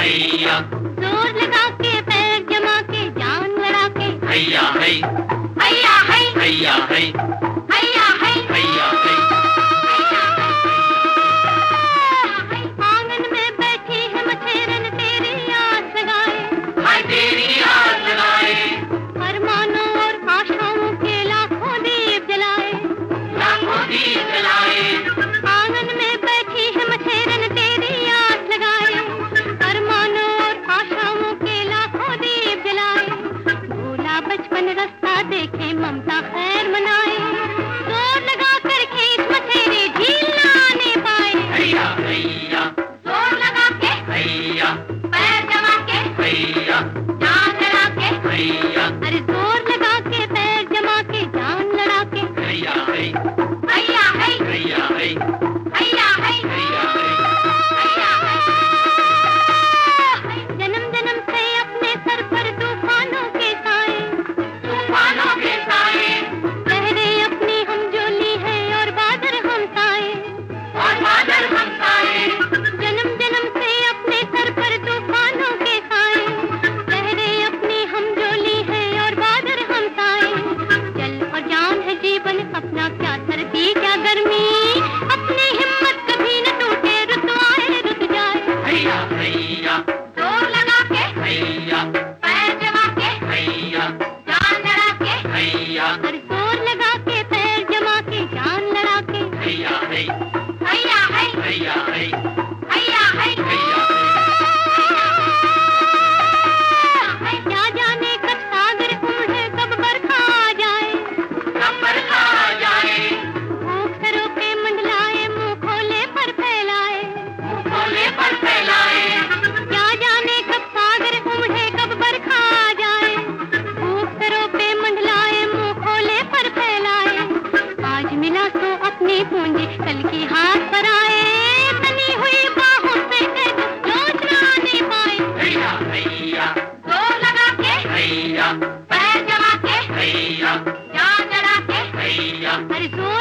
हैया, जोर लगा के पैर जमा के जान लड़ा के हैया है, हैया है, हैया है, हैया है, हैया है। आंगन में बैठी है मछेरन तेरी आस लगाए, हाय तेरी आस लगाए, अरमानों और आशाओं के लाखों दीप जलाए, लाखों दीप जलाए। आंगन में बैठी है मछेरन तेरी आस लगाए, अरमानों और आशाओं के लाखों दीप जलाए, भूला बचपन रास्ता देखे ममता खैर मनाए, जोर लगा कर खींच मछेरे झील न आने पाए, हैया हैया, जोर लगा के हैया, पैर जमा के हैया, जान लड़ा के, हैया, अरे जोर लगा के पैर जमा के जान लड़ा के हैया है, हैया है, हैया है, हैया है, हैया है। हैया है। जन्म जन्म से अपने सर पर तूफानों के साए, तूफानों के साए, लहरें अपनी हम जो ली है और बादल हम साए, और बादल हमसाए। जन्म जन्म से अपने सर पर तूफानों के साए, लहरें अपनी हम जो ली है और बादल हम साए, जल और जान है जीवन अपना क्या सर्दी क्या गर्मी, अपनी हिम्मत कभी न टूटे रुत आए रुत जाए, हैया हैया, जोर लगा के हैया, पैर जमा के हैया, जान लड़ा के, हैया, हर जोर लगा के पैर जमा के जान लड़ा के हैया है, हैया है, हैया है, हैया है, हैया है। क्या जाने कब सागर उमड़े कब बरखा आ जाए, कब बरखा आ जाए, भूख सरों पे मंडलाए मुंह खोले पर फैलाए, मुंह खोले पर फैलाए। क्या जाने कब सागर उमड़े कब बरखा आ जाए, भूख सरों पे मंडलाए मुंह खोले पर फैलाए, आज मिला तो अपनी पूंजी कल की हाथ पर आए, तनी हुई बाहों से कह दो लोच न आने पाए, हैया हैया, जोर लगा के हैया, पैर जमा के हैया, जान लड़ा के हैया, हर जोर